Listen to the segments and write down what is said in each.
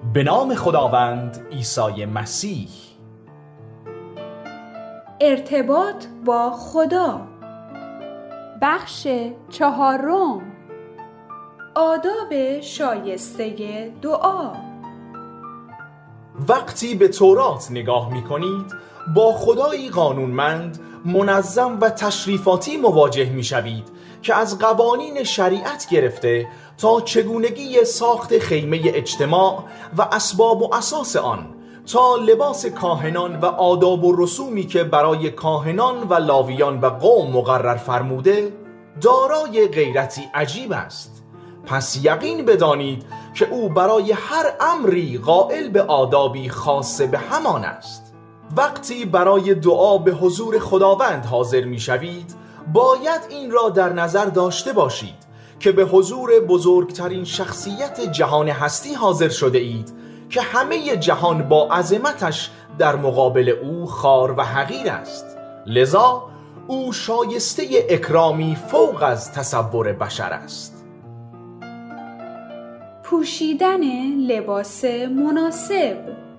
به نام خداوند عیسی مسیح. ارتباط با خدا. بخش 4. آداب شایسته دعا. وقتی به تورات نگاه می کنید با خدایی قانونمند، منظم و تشریفاتی مواجه می شوید که از قوانین شریعت گرفته تا چگونگی ساخت خیمه اجتماع و اسباب و اساس آن، تا لباس کاهنان و آداب و رسومی که برای کاهنان و لاویان و قوم مقرر فرموده، دارای غیرتی عجیب است. پس یقین بدانید که او برای هر امری قائل به آدابی خاص به همان است. وقتی برای دعا به حضور خداوند حاضر می شوید، باید این را در نظر داشته باشید که به حضور بزرگترین شخصیت جهان هستی حاضر شده اید که همه جهان با عظمتش در مقابل او خوار و حقیر است. لذا او شایسته اکرامی فوق از تصور بشر است. پوشیدن لباس مناسب.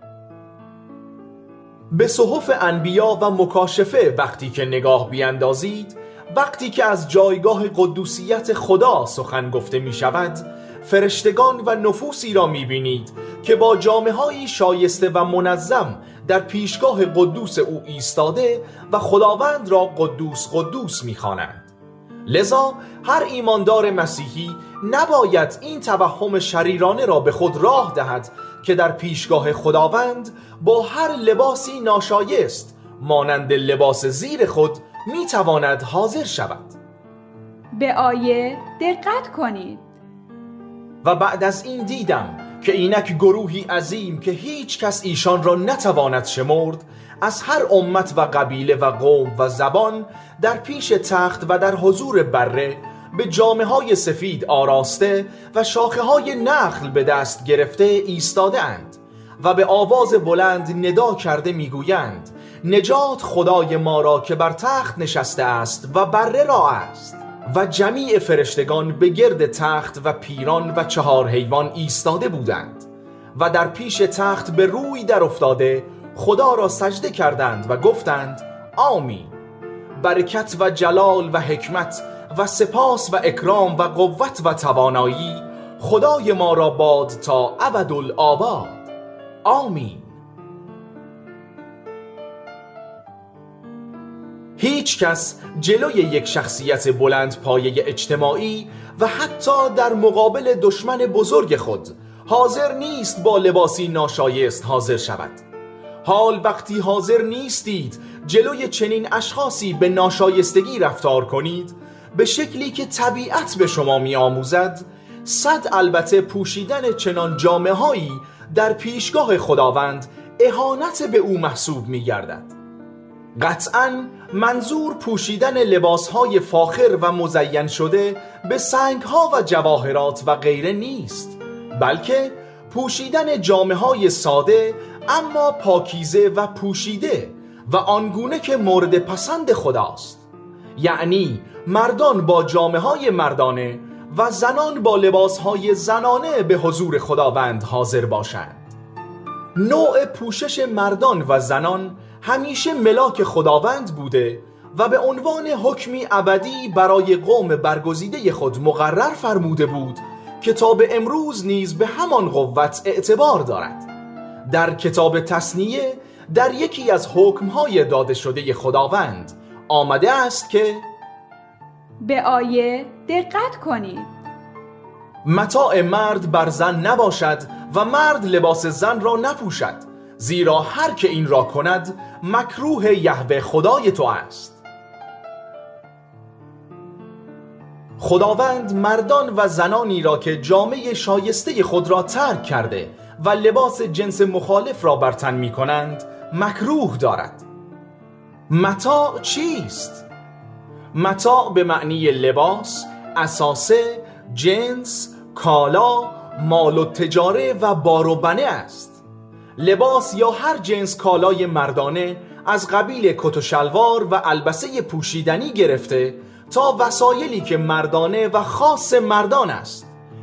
به صحف انبیا و مکاشفه وقتی که نگاه بیندازید، وقتی که از جایگاه قدوسیت خدا سخن گفته می شود، فرشتگان و نفوسی را می بینید که با جامه‌هایی شایسته و منظم در پیشگاه قدوس او ایستاده و خداوند را قدوس قدوس می خوانند. لذا هر ایماندار مسیحی نباید این توهم شریرانه را به خود راه دهد که در پیشگاه خداوند با هر لباسی ناشایست مانند لباس زیر خود می تواند حاضر شود. به آیه دقت کنید. و بعد از این دیدم که اینک گروهی عظیم که هیچ کس ایشان را نتواند شمرد، از هر امت و قبیله و قوم و زبان در پیش تخت و در حضور بره به جامه‌های سفید آراسته و شاخه‌های نخل به دست گرفته ایستاده اند و به آواز بلند ندا کرده میگویند: نجات خدای ما را که بر تخت نشسته است و بره را است. و جمیع فرشتگان به گرد تخت و پیران و 4 حیوان ایستاده بودند و در پیش تخت به روی در افتاده خدا را سجده کردند و گفتند: آمین. برکت و جلال و حکمت و سپاس و اکرام و قوت و توانایی خدای ما را باد تا ابدالآباد. آمین. هیچ کس جلوی یک شخصیت بلند پایه اجتماعی و حتی در مقابل دشمن بزرگ خود حاضر نیست با لباسی ناشایست حاضر شود. حال وقتی حاضر نیستید جلوی چنین اشخاصی به ناشایستگی رفتار کنید، به شکلی که طبیعت به شما می آموزد، صد البته پوشیدن چنان جامه‌هایی در پیشگاه خداوند اهانت به او محسوب می گردد. قطعاً منظور پوشیدن لباسهای فاخر و مزین شده به سنگها و جواهرات و غیره نیست، بلکه پوشیدن جامه‌های ساده اما پاکیزه و پوشیده و آنگونه که مورد پسند خداست. یعنی مردان با جامه‌های مردانه و زنان با لباسهای زنانه به حضور خداوند حاضر باشند. نوع پوشش مردان و زنان همیشه ملاک خداوند بوده و به عنوان حکمی ابدی برای قوم برگزیده خود مقرر فرموده بود که تا به امروز نیز به همان قوت اعتبار دارد. در کتاب تثنیه در یکی از حکم‌های داده شده خداوند آمده است که به آیه دقت کنید. متاع مرد بر زن نباشد و مرد لباس زن را نپوشد، زیرا هر که این را کند مکروه یهوه خدای تو است. خداوند مردان و زنانی را که جامه شایسته خود را ترک کرده و لباس جنس مخالف را بر تن می کنند مکروه دارد. متاع چیست؟ متاع به معنی لباس، اساسه، جنس، کالا، مال و تجاره و بار و بنه است. لباس یا هر جنس کالای مردانه از قبیل کت و شلوار و البسه پوشیدنی گرفته تا وسایلی که مردانه و خاص مردان است،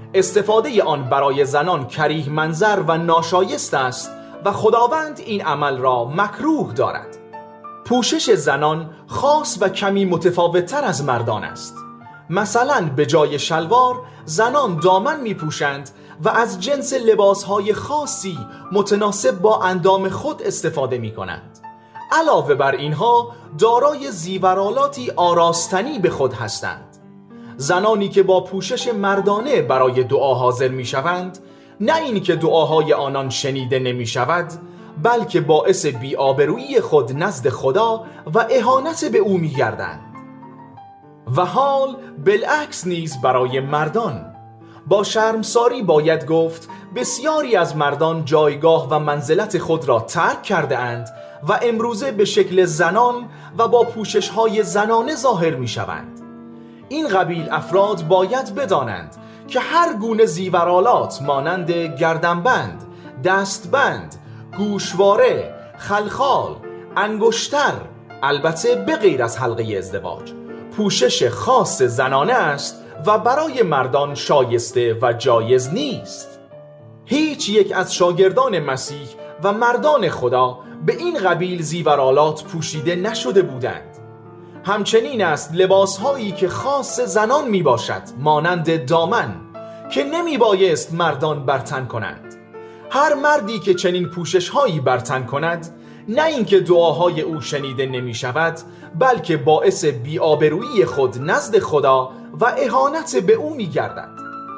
استفاده آن برای زنان کریه منظر و ناشایست است و خداوند این عمل را مکروه دارد. پوشش زنان خاص و کمی متفاوت‌تر از مردان است. مثلا به جای شلوار زنان دامن می پوشند و از جنس لباسهای خاصی متناسب با اندام خود استفاده می کنند. علاوه بر اینها دارای زیورالاتی آراستنی به خود هستند. زنانی که با پوشش مردانه برای دعا حاضر می شوند، نه این که دعاهای آنان شنیده نمی شود، بلکه باعث بی‌آبرویی خود نزد خدا و اهانت به او می گردند. و حال بالعکس نیز برای مردان. با شرمساری باید گفت بسیاری از مردان جایگاه و منزلت خود را ترک کرده اند و امروزه به شکل زنان و با پوشش‌های زنانه ظاهر می‌شوند. این قبیل افراد باید بدانند که هر گونه زیورالات مانند گردنبند، دستبند، گوشواره، خلخال، انگشتر، البته به غیر از حلقه ازدواج، پوشش خاص زنانه است و برای مردان شایسته و جایز نیست. هیچ یک از شاگردان مسیح و مردان خدا به این قبیل زیورالات پوشیده نشده بودند. همچنین است لباسهایی که خاص زنان می باشد، مانند دامن، که نمی بایست مردان برتن کنند. هر مردی که چنین پوششهایی برتن کند، نه اینکه دعاهای او شنیده نمی شود، بلکه باعث بی‌آبرویی خود نزد خدا و اهانت به او می گردد.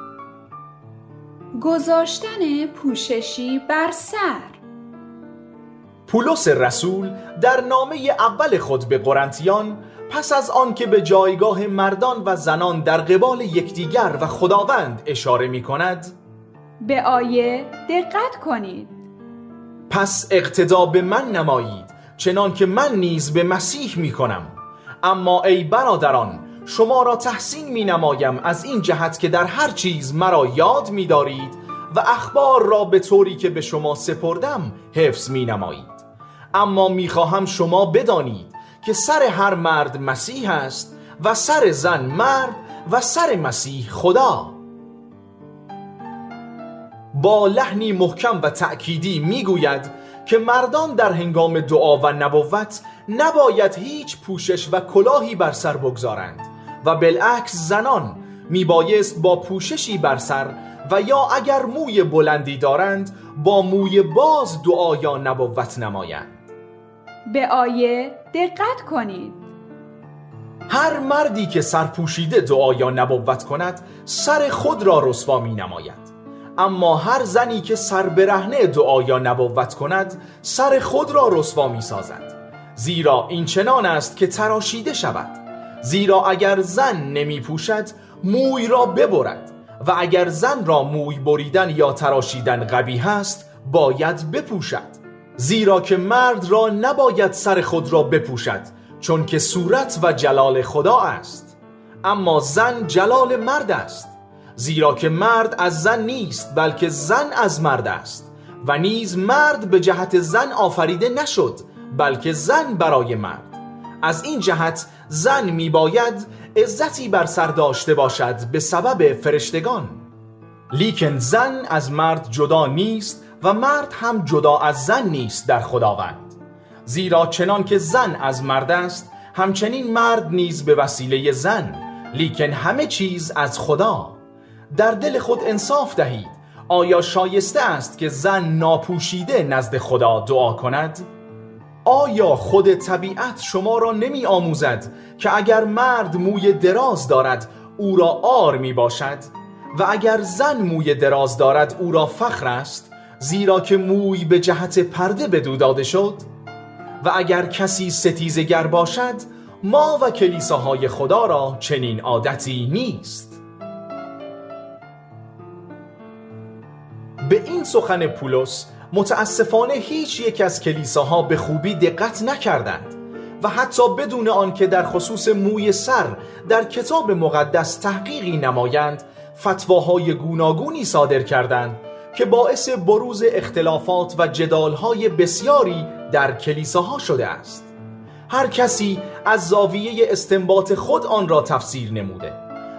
گذاشتن پوششی بر سر. پولس رسول در نامه اول خود به قرنتیان پس از آن که به جایگاه مردان و زنان در قبال یکدیگر و خداوند اشاره می کند، به آیه دقت کنید. پس اقتدا به من نمایید چنان که من نیز به مسیح می کنم. اما ای برادران، شما را تحسین می نمایم از این جهت که در هر چیز مرا یاد می دارید و اخبار را به طوری که به شما سپردم حفظ می نمایید. اما می خواهم شما بدانید که سر هر مرد مسیح است و سر زن مرد و سر مسیح خدا. با لحنی محکم و تأکیدی می گوید که مردان در هنگام دعا و نبوت نباید هیچ پوشش و کلاهی بر سر بگذارند و بالعکس زنان می بایست با پوششی بر سر و یا اگر موی بلندی دارند با موی باز دعا یا نبوت نمایند. به آیه دقت کنید. هر مردی که سرپوشیده دعا یا نبوت کند سر خود را رسوا می نماید، اما هر زنی که سر برهنه دعا یا نبوت کند سر خود را رسوا می سازد، زیرا این چنان است که تراشیده شود. زیرا اگر زن نمی پوشد موی را ببرد و اگر زن را موی بریدن یا تراشیدن قبیح است باید بپوشد. زیرا که مرد را نباید سر خود را بپوشد، چون که صورت و جلال خدا است، اما زن جلال مرد است. زیرا که مرد از زن نیست بلکه زن از مرد است و نیز مرد به جهت زن آفریده نشد بلکه زن برای مرد. از این جهت زن می باید عزتی بر سر داشته باشد به سبب فرشتگان، لیکن زن از مرد جدا نیست و مرد هم جدا از زن نیست در خداوند. زیرا چنان که زن از مرد است همچنین مرد نیز به وسیله زن، لیکن همه چیز از خدا. در دل خود انصاف دهید. آیا شایسته است که زن ناپوشیده نزد خدا دعا کند؟ آیا خود طبیعت شما را نمی آموزد که اگر مرد موی دراز دارد او را عار می باشد و اگر زن موی دراز دارد او را فخر است، زیرا که موی به جهت پرده بدو داده شد؟ و اگر کسی ستیزگر باشد ما و کلیساهای خدا را چنین عادتی نیست. به این سخن پولس متاسفانه هیچ یک از کلیساها به خوبی دقت نکردند و حتی بدون آن که در خصوص موی سر در کتاب مقدس تحقیقی نمایند فتواهای گوناگونی صادر کردند که باعث بروز اختلافات و جدالهای بسیاری در کلیساها شده است. هر کسی از زاویه استنباط خود آن را تفسیر نموده.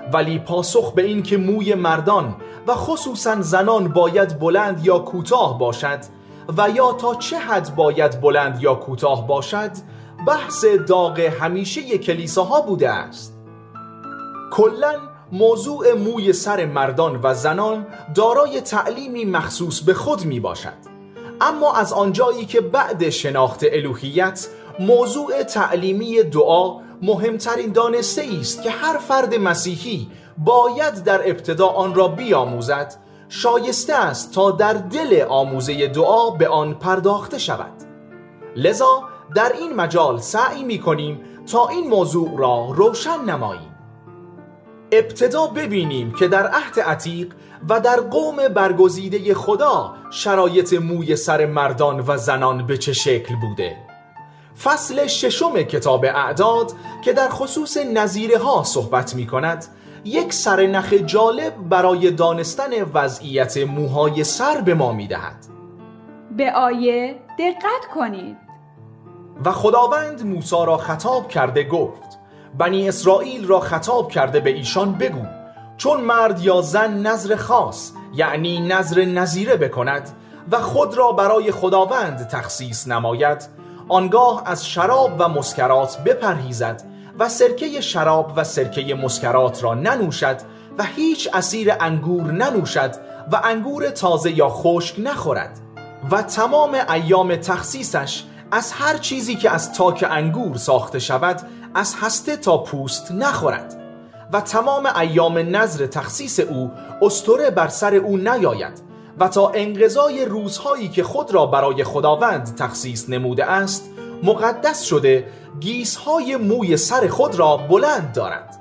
ولی پاسخ به این که موی مردان و خصوصا زنان باید بلند یا کوتاه باشد و یا تا چه حد باید بلند یا کوتاه باشد بحث داغ همیشه کلیساها بوده است. کلاً موضوع موی سر مردان و زنان دارای تعلیمی مخصوص به خود می باشد، اما از آنجایی که بعد شناخت الوهیت موضوع تعلیمی دعا مهمترین دانسته است که هر فرد مسیحی باید در ابتدا آن را بیاموزد، شایسته است تا در دل آموزه دعا به آن پرداخته شود. لذا در این مجال سعی می کنیم تا این موضوع را روشن نماییم. ابتدا ببینیم که در عهد عتیق و در قوم برگزیده خدا شرایط موی سر مردان و زنان به چه شکل بوده. فصل 6 کتاب اعداد که در خصوص نظیره ها صحبت می کند، یک سرنخ جالب برای دانستن وضعیت موهای سر به ما می دهد. به آیه دقت کنید. و خداوند موسی را خطاب کرده گفت: بنی اسرائیل را خطاب کرده به ایشان بگو چون مرد یا زن نذر خاص یعنی نذر نظیره بکند و خود را برای خداوند تخصیص نماید، آنگاه از شراب و مسکرات بپرهیزد و سرکه شراب و سرکه مسکرات را ننوشد و هیچ عصیر انگور ننوشد و انگور تازه یا خشک نخورد و تمام ایام تخصیصش از هر چیزی که از تاک انگور ساخته شود از هسته تا پوست نخورد و تمام ایام نذر تخصیص او استوره بر سر او نیاید و تا انقضای روزهایی که خود را برای خداوند تخصیص نموده است مقدس شده گیسهای موی سر خود را بلند دارد.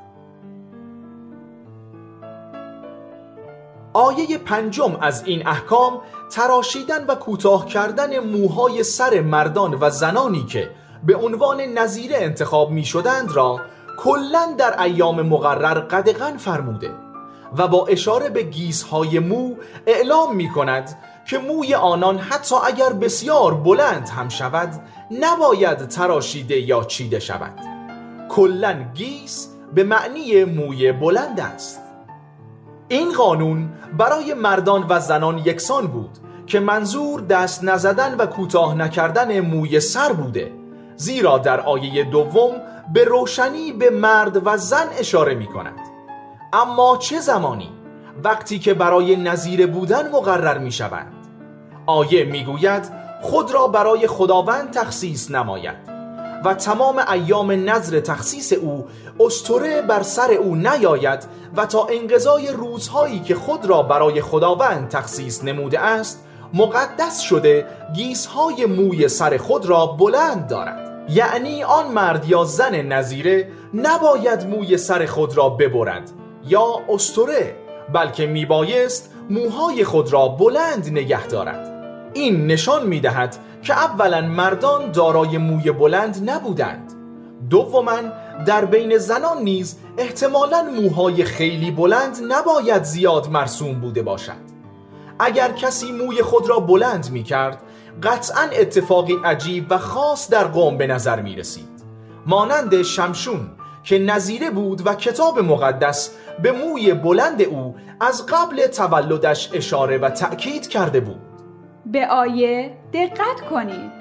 آیه 5 از این احکام تراشیدن و کوتاه کردن موهای سر مردان و زنانی که به عنوان نظیره انتخاب می شدند را کلاً در ایام مقرر قدغن فرموده و با اشاره به گیسهای مو اعلام می کند که موی آنان حتی اگر بسیار بلند هم شود نباید تراشیده یا چیده شود. کلاً گیس به معنی موی بلند است. این قانون برای مردان و زنان یکسان بود که منظور دست نزدن و کوتاه نکردن موی سر بوده، زیرا در آیه 2 به روشنی به مرد و زن اشاره می کند. اما چه زمانی؟ وقتی که برای نظیره بودن مقرر می شوند. آیه می گوید خود را برای خداوند تخصیص نماید و تمام ایام نذر تخصیص او استوره بر سر او نیاید و تا انقضای روزهایی که خود را برای خداوند تخصیص نموده است مقدس شده گیسهای موی سر خود را بلند دارد. یعنی آن مرد یا زن نظیره نباید موی سر خود را ببرد یا استوره، بلکه میبایست موهای خود را بلند نگه دارد. این نشان میدهد که اولا مردان دارای موی بلند نبودند، دوما در بین زنان نیز احتمالاً موهای خیلی بلند نباید زیاد مرسوم بوده باشد. اگر کسی موی خود را بلند می کرد قطعاً اتفاقی عجیب و خاص در قوم به نظر می رسید، مانند شمشون که نظیره بود و کتاب مقدس به موی بلند او از قبل تولدش اشاره و تأکید کرده بود. به آیه دقت کنید.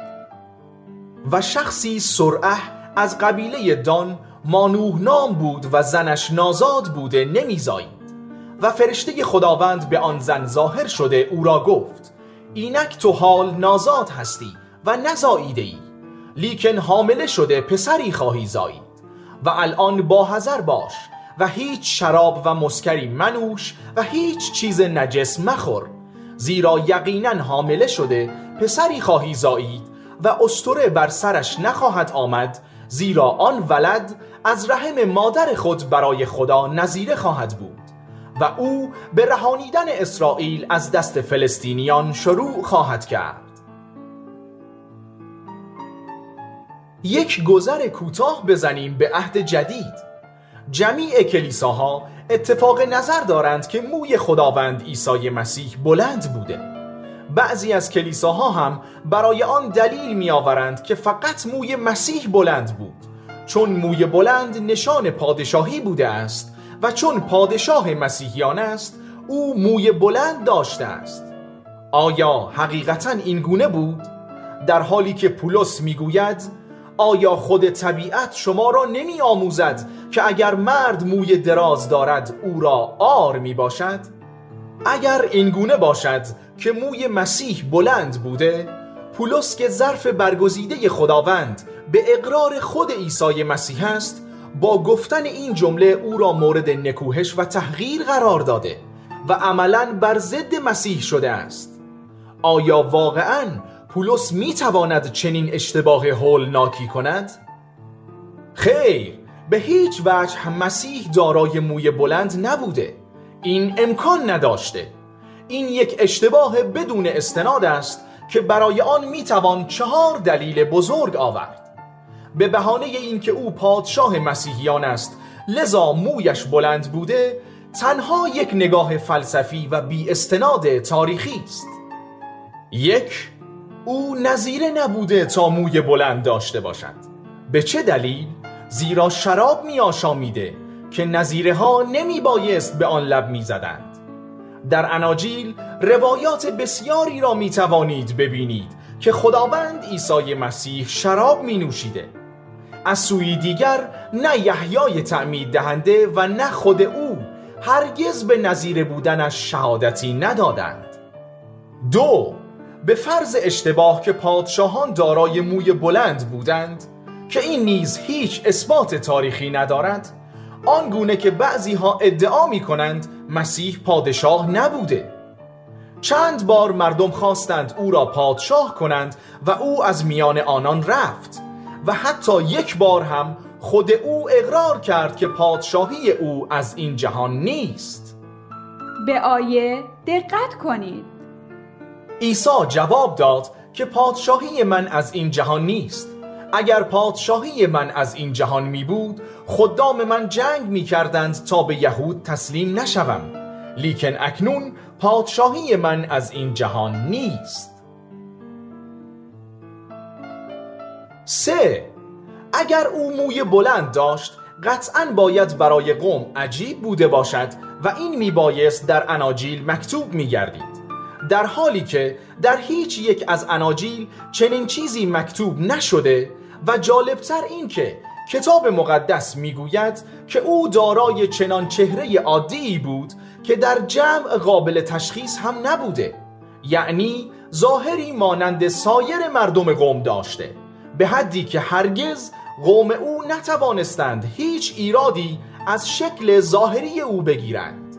و شخصی سرعه از قبیله دان مانوح نام بود و زنش نازاد بوده نمیزایید و فرشته خداوند به آن زن ظاهر شده او را گفت اینک تو حال نازاد هستی و نزاییده ای، لیکن حامله شده پسری خواهی زایید و الان با حذر باش و هیچ شراب و مسکری منوش و هیچ چیز نجس مخور، زیرا یقینا حامله شده پسری خواهی زایید و استوره بر سرش نخواهد آمد، زیرا آن ولد از رحم مادر خود برای خدا نظیره خواهد بود و او به رهانیدن اسرائیل از دست فلسطینیان شروع خواهد کرد. یک گذر کوتاه بزنیم به عهد جدید. جمیع کلیساها اتفاق نظر دارند که موی خداوند عیسی مسیح بلند بوده. بعضی از کلیساها هم برای آن دلیل می آورند که فقط موی مسیح بلند بود، چون موی بلند نشان پادشاهی بوده است و چون پادشاه مسیحیان است او موی بلند داشته است. آیا حقیقتاً این گونه بود؟ در حالی که پولس میگوید آیا خود طبیعت شما را نمی آموزد که اگر مرد موی دراز دارد او را عار می باشد؟ اگر این گونه باشد که موی مسیح بلند بوده، پولس که ظرف برگزیده خداوند به اقرار خود عیسی مسیح است، با گفتن این جمله او را مورد نکوهش و تحقیر قرار داده و عملاً بر ضد مسیح شده است. آیا واقعاً پولس می تواند چنین اشتباه هولناکی کند؟ خیر، به هیچ وجه مسیح دارای موی بلند نبوده. این امکان نداشته. این یک اشتباه بدون استناد است که برای آن می توان 4 دلیل بزرگ آورد. به بهانه اینکه او پادشاه مسیحیان است لذا مویش بلند بوده، تنها یک نگاه فلسفی و بی استناد تاریخی است. 1. او نظیره نبوده تا موی بلند داشته باشد. به چه دلیل؟ زیرا شراب می آشامیده که نظیره ها نمی بایست به آن لب می زدند. در اناجیل روایات بسیاری را می توانید ببینید که خداوند عیسی مسیح شراب می نوشیده. از سوی دیگر نه یحیای تعمید دهنده و نه خود او هرگز به نظیره بودنش شهادتی ندادند. 2. به فرض اشتباه که پادشاهان دارای موی بلند بودند که این نیز هیچ اثبات تاریخی ندارد، آنگونه که بعضی ها ادعا می کنند مسیح پادشاه نبوده. چند بار مردم خواستند او را پادشاه کنند و او از میان آنان رفت و حتی یک بار هم خود او اقرار کرد که پادشاهی او از این جهان نیست. به آیه دقت کنید. عیسی جواب داد که پادشاهی من از این جهان نیست. اگر پادشاهی من از این جهان می بود، خدام من جنگ می کردند تا به یهود تسلیم نشوم. لیکن اکنون پادشاهی من از این جهان نیست. 3. اگر او موی بلند داشت، قطعاً باید برای قوم عجیب بوده باشد و این می بایست در اناجیل مکتوب می گردید. در حالی که در هیچ یک از اناجیل چنین چیزی مکتوب نشده و جالبتر این که کتاب مقدس میگوید که او دارای چنان چهره عادی بود که در جمع قابل تشخیص هم نبوده، یعنی ظاهری مانند سایر مردم قوم داشته، به حدی که هرگز قوم او نتوانستند هیچ ایرادی از شکل ظاهری او بگیرند.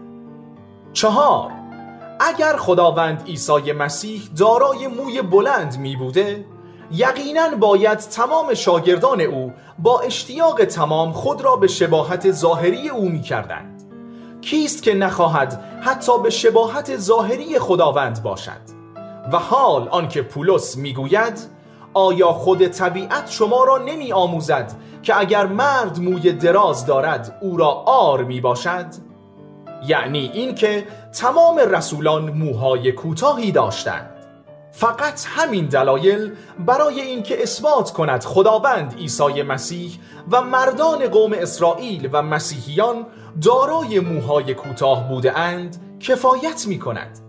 4. اگر خداوند عیسی مسیح دارای موی بلند می بوده، یقیناً باید تمام شاگردان او با اشتیاق تمام خود را به شباهت ظاهری او می کردند. کیست که نخواهد حتی به شباهت ظاهری خداوند باشد؟ و حال آنکه پولس می گوید آیا خود طبیعت شما را نمی آموزد که اگر مرد موی دراز دارد او را عار می باشد؟ یعنی این که تمام رسولان موهای کوتاهی داشتند. فقط همین دلایل برای این که اثبات کند خداوند عیسی مسیح و مردان قوم اسرائیل و مسیحیان دارای موهای کوتاه بوده اند کفایت می کند.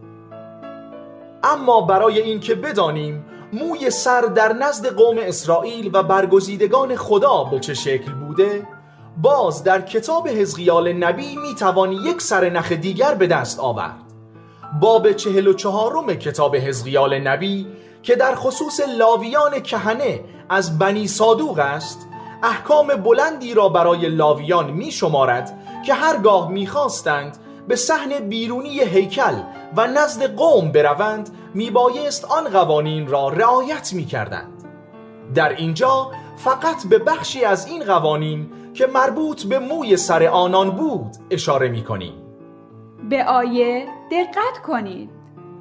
اما برای این که بدانیم موی سر در نزد قوم اسرائیل و برگزیدگان خدا به چه شکل بوده، باز در کتاب حزقیال نبی می توان یک سرنخ دیگر به دست آورد. باب 44 کتاب حزقیال نبی که در خصوص لاویان کهنه از بنی صادوق است، احکام بلندی را برای لاویان می شمارد که هرگاه می خواستند به صحن بیرونی هیکل و نزد قوم بروند می بایست آن قوانین را رعایت می کردند. در اینجا فقط به بخشی از این قوانین که مربوط به موی سر آنان بود اشاره می کنیم. به آیه دقت کنید.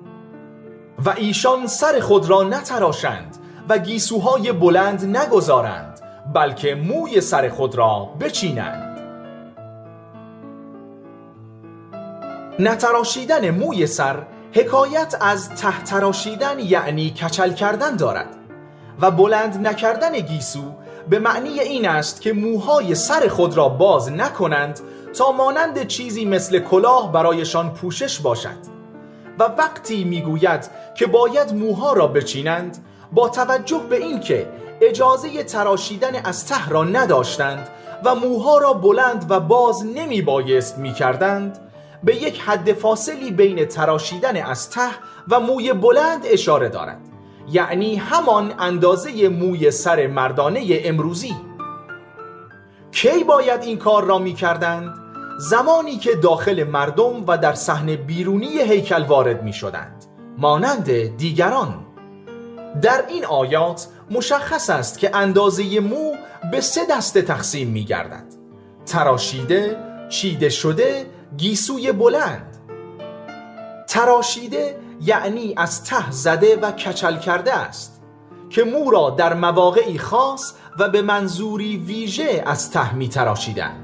و ایشان سر خود را نتراشند و گیسوهای بلند نگذارند، بلکه موی سر خود را بچینند. نتراشیدن موی سر حکایت از ته تراشیدن یعنی کچل کردن دارد و بلند نکردن گیسو به معنی این است که موهای سر خود را باز نکنند تا مانند چیزی مثل کلاه برایشان پوشش باشد. و وقتی میگوید که باید موها را بچینند، با توجه به این که اجازه تراشیدن از ته را نداشتند و موها را بلند و باز نمی بایست می کردند، به یک حد فاصلی بین تراشیدن از ته و موی بلند اشاره دارد، یعنی همان اندازه موی سر مردانه امروزی. کی باید این کار را می کردند؟ زمانی که داخل مردم و در صحن بیرونی هیکل وارد می شدند، مانند دیگران. در این آیات مشخص است که اندازه مو به 3 دسته تقسیم می گردد: تراشیده، چیده شده، گیسوی بلند. تراشیده یعنی از ته زده و کچل کرده است که مو را در مواقعی خاص و به منظوری ویژه از ته می تراشیدند.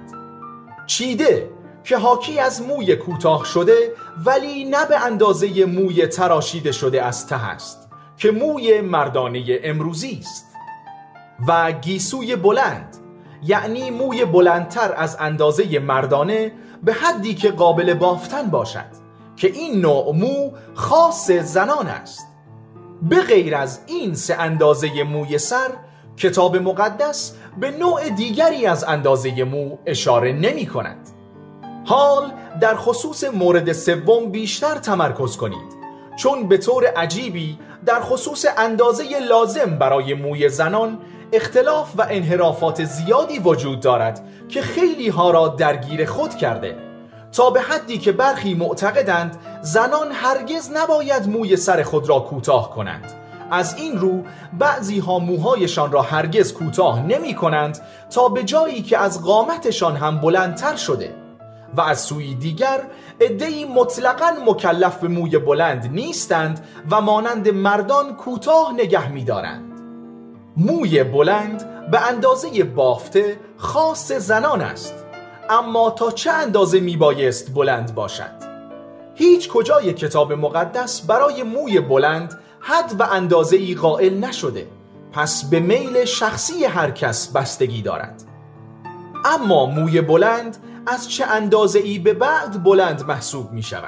چیده که حاکی از موی کوتاه شده ولی نه به اندازه موی تراشیده شده از ته است که موی مردانه امروزی است. و گیسوی بلند یعنی موی بلندتر از اندازه مردانه به حدی که قابل بافتن باشد که این نوع مو خاص زنان است. به غیر از این 3 اندازه موی سر، کتاب مقدس به نوع دیگری از اندازه مو اشاره نمی کند. حال در خصوص مورد سوم بیشتر تمرکز کنید، چون به طور عجیبی در خصوص اندازه لازم برای موی زنان اختلاف و انحرافات زیادی وجود دارد که خیلی ها را درگیر خود کرده، تا به حدی که برخی معتقدند زنان هرگز نباید موی سر خود را کوتاه کنند. از این رو بعضی ها موهایشان را هرگز کوتاه نمی کنند تا به جایی که از قامتشان هم بلندتر شده، و از سوی دیگر عده‌ای مطلقاً مکلف به موی بلند نیستند و مانند مردان کوتاه نگه می دارند. موی بلند به اندازه بافته خاص زنان است، اما تا چه اندازه می بایست بلند باشد؟ هیچ کجای کتاب مقدس برای موی بلند حد و اندازه‌ای قائل نشده، پس به میل شخصی هر کس بستگی دارد. اما موی بلند از چه اندازه‌ای به بعد بلند محسوب می شود؟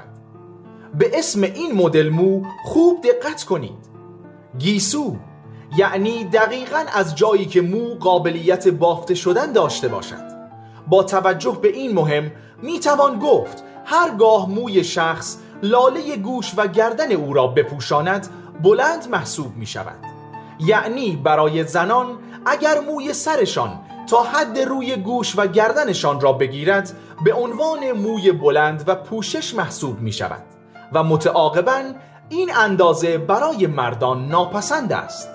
به اسم این مدل مو خوب دقت کنید. گیسو یعنی دقیقاً از جایی که مو قابلیت بافته شدن داشته باشد. با توجه به این مهم می توان گفت هرگاه موی شخص لاله گوش و گردن او را بپوشاند بلند محسوب می شود. یعنی برای زنان اگر موی سرشان تا حد روی گوش و گردنشان را بگیرد به عنوان موی بلند و پوشش محسوب می شود و متعاقباً این اندازه برای مردان ناپسند است.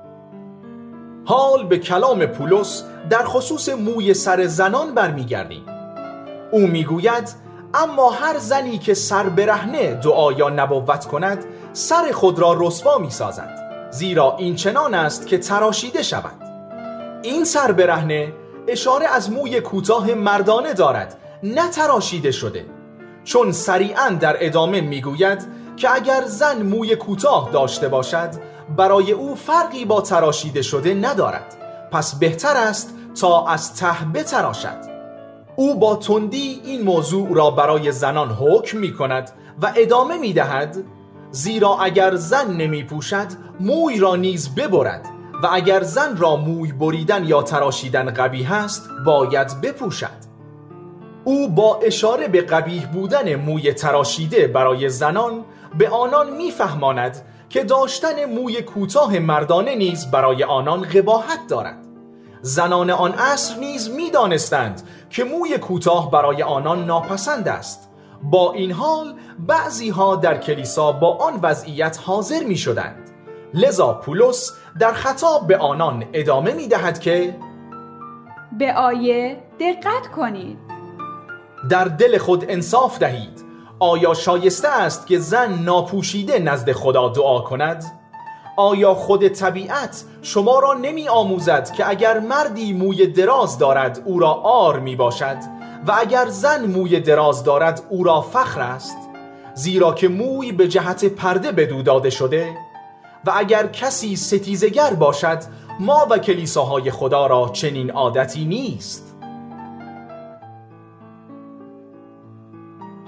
حال به کلام پولس در خصوص موی سر زنان برمیگردیم. او میگوید اما هر زنی که سر برهنه دعا یا نبوت کند سر خود را رسوا می سازد، زیرا این چنان است که تراشیده شود. این سر برهنه اشاره از موی کوتاه مردانه دارد، نه تراشیده شده، چون سریعاً در ادامه میگوید که اگر زن موی کوتاه داشته باشد برای او فرقی با تراشیده شده ندارد، پس بهتر است تا از ته بتراشد. او با تندی این موضوع را برای زنان حکم می کند و ادامه می دهد زیرا اگر زن نمی پوشد موی را نیز ببرد و اگر زن را موی بریدن یا تراشیدن قبیح است باید بپوشد. او با اشاره به قبیح بودن موی تراشیده برای زنان به آنان میفهماند که داشتن موی کوتاه مردانه نیز برای آنان قباحت دارد. زنان آن عصر نیز میدانستند که موی کوتاه برای آنان ناپسند است. با این حال بعضی ها در کلیسا با آن وضعیت حاضر می شدند. لذا پولس در خطاب به آنان ادامه می دهد که به آیه دقت کنید. در دل خود انصاف دهید. آیا شایسته است که زن ناپوشیده نزد خدا دعا کند؟ آیا خود طبیعت شما را نمی آموزد که اگر مردی موی دراز دارد او را عار می باشد و اگر زن موی دراز دارد او را فخر است؟ زیرا که موی به جهت پرده بدو داده شده و اگر کسی ستیزگر باشد ما و کلیساهای خدا را چنین عادتی نیست.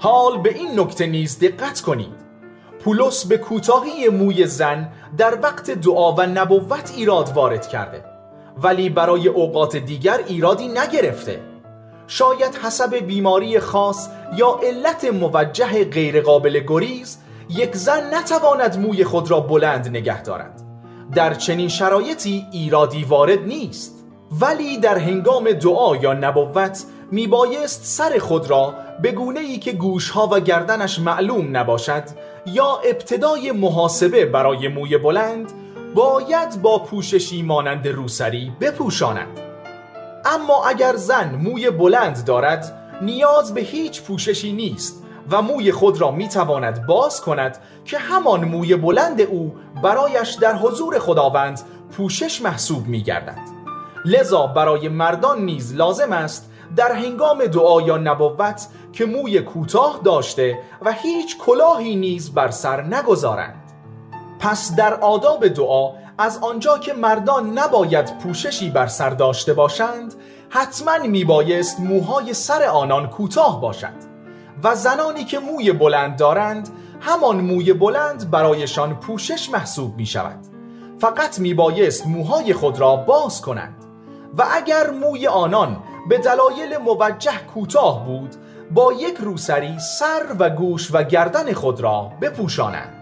حال به این نکته نیز دقت کنید: پولس به کوتاهی موی زن در وقت دعا و نبوت ایراد وارد کرده، ولی برای اوقات دیگر ایرادی نگرفته. شاید حسب بیماری خاص یا علت موجه غیر قابل گریز یک زن نتواند موی خود را بلند نگه دارد. در چنین شرایطی ایرادی وارد نیست، ولی در هنگام دعا یا نبوت میبایست سر خود را به گونه‌ای که گوشها و گردنش معلوم نباشد یا ابتدای محاسبه برای موی بلند باید با پوششی مانند روسری بپوشاند. اما اگر زن موی بلند دارد نیاز به هیچ پوششی نیست و موی خود را میتواند باز کند که همان موی بلند او برایش در حضور خداوند پوشش محسوب میگردد. لذا برای مردان نیز لازم است در هنگام دعا یا نبوت که موی کوتاه داشته و هیچ کلاهی نیز بر سر نگذارند. پس در آداب دعا از آنجا که مردان نباید پوششی بر سر داشته باشند، حتما میبایست موهای سر آنان کوتاه باشد و زنانی که موی بلند دارند همان موی بلند برایشان پوشش محسوب می شود. فقط میبایست موهای خود را باز کنند و اگر موی آنان به دلایل موجه کوتاه بود با یک روسری سر و گوش و گردن خود را بپوشانند.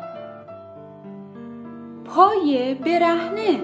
پای برهنه.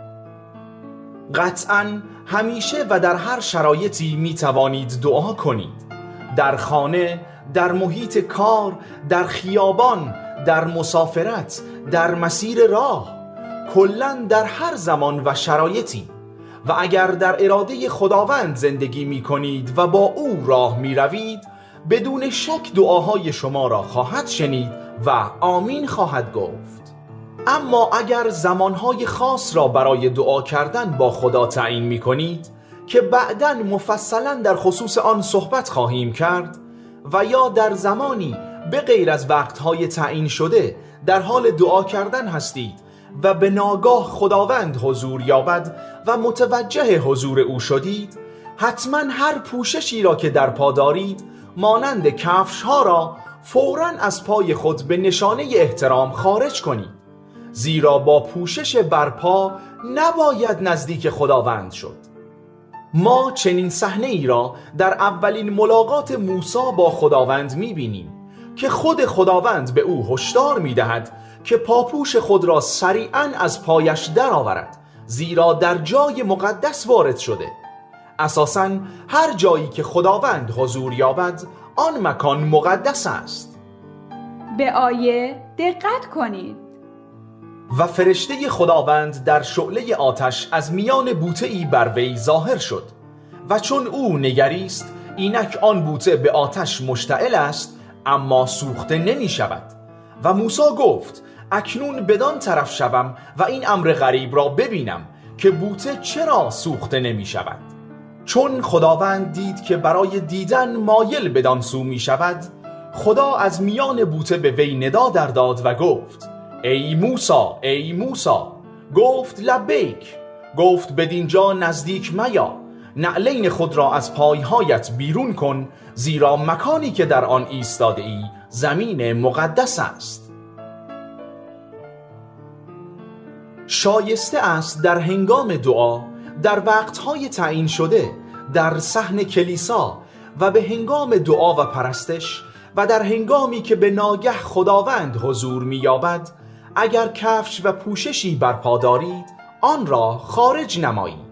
قطعاً همیشه و در هر شرایطی می توانید دعا کنید. در خانه، در محیط کار، در خیابان، در مسافرت، در مسیر راه، کلاً در هر زمان و شرایطی. و اگر در اراده خداوند زندگی می کنید و با او راه می روید، بدون شک دعاهای شما را خواهد شنید و آمین خواهد گفت. اما اگر زمانهای خاص را برای دعا کردن با خدا تعیین می کنید که بعداً مفصلاً در خصوص آن صحبت خواهیم کرد، و یا در زمانی به غیر از وقتهای تعیین شده در حال دعا کردن هستید و به ناگاه خداوند حضور یابد و متوجه حضور او شدید، حتما هر پوششی را که در پا دارید مانند کفش ها را فوراً از پای خود به نشانه احترام خارج کنید، زیرا با پوشش برپا نباید نزدیک خداوند شد. ما چنین صحنه ای را در اولین ملاقات موسی با خداوند می‌بینیم که خود خداوند به او هشدار می‌دهد که پاپوش خود را سریعاً از پایش درآورد، زیرا در جای مقدس وارد شده. اساساً هر جایی که خداوند حضور یابد آن مکان مقدس است. به آیه دقت کنید. و فرشته خداوند در شعله آتش از میان بوته‌ای بر وی ظاهر شد و چون او نگریست اینک آن بوته به آتش مشتعل است اما سوخته نمی شود. و موسی گفت اکنون بدان طرف شوم و این امر غریب را ببینم که بوته چرا سوخته نمی شود. چون خداوند دید که برای دیدن مایل بدان سو می شود، خدا از میان بوته به وی ندا در داد و گفت ای موسی، ای موسی. گفت لبیک. گفت بدینجا نزدیک میا، نعلین خود را از پایهایت بیرون کن، زیرا مکانی که در آن ایستاده ای زمین مقدس است. شایسته است در هنگام دعا، در وقتهای تعیین شده، در صحن کلیسا و به هنگام دعا و پرستش و در هنگامی که به ناگه خداوند حضور می‌یابد، اگر کفش و پوششی برپا دارید آن را خارج نمایید.